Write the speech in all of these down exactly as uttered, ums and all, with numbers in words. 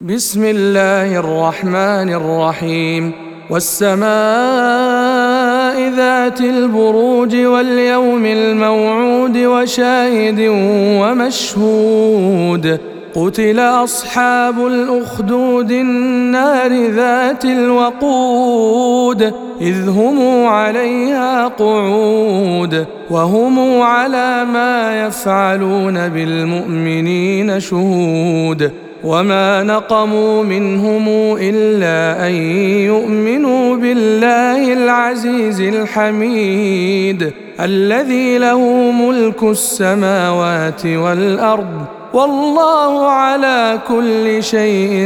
بسم الله الرحمن الرحيم والسماء ذات البروج واليوم الموعود وشاهد ومشهود قتل أصحاب الأخدود النار ذات الوقود إذ هم عليها قعود وهم على ما يفعلون بالمؤمنين شهود وما نقموا منهم إلا أن يؤمنوا بالله العزيز الحميد الذي له ملك السماوات والأرض والله على كل شيء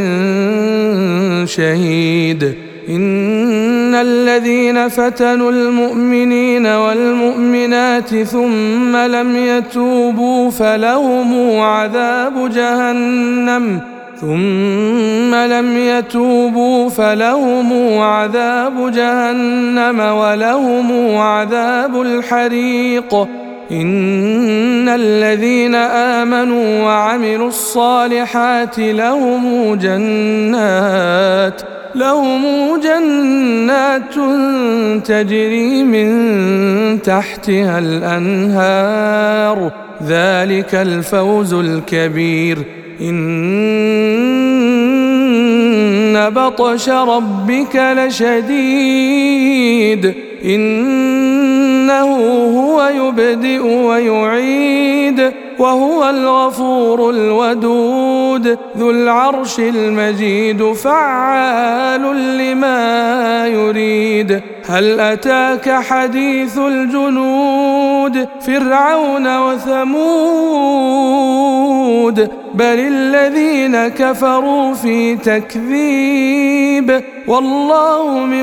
شهيد إن الذين فتنوا المؤمنين والمؤمنات ثم لم يتوبوا فلهم عذاب جهنم ثم لم يتوبوا فلهم عذاب جهنم ولهم عذاب الحريق إن الذين آمنوا وعملوا الصالحات لهم جنات لهم جنات تجري من تحتها الأنهار ذلك الفوز الكبير إن بطش ربك لشديد إنه هو يبدئ ويعيد وهو الغفور الودود ذو العرش المجيد فعال لما يريد هل أتاك حديث الجنود فرعون وثمود بل الذين كفروا في تكذيب والله من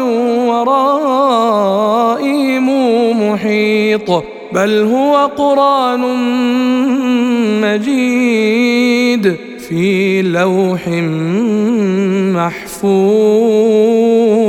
ورائهم محيط بل هو قرآن مجيد في لوح محفوظ.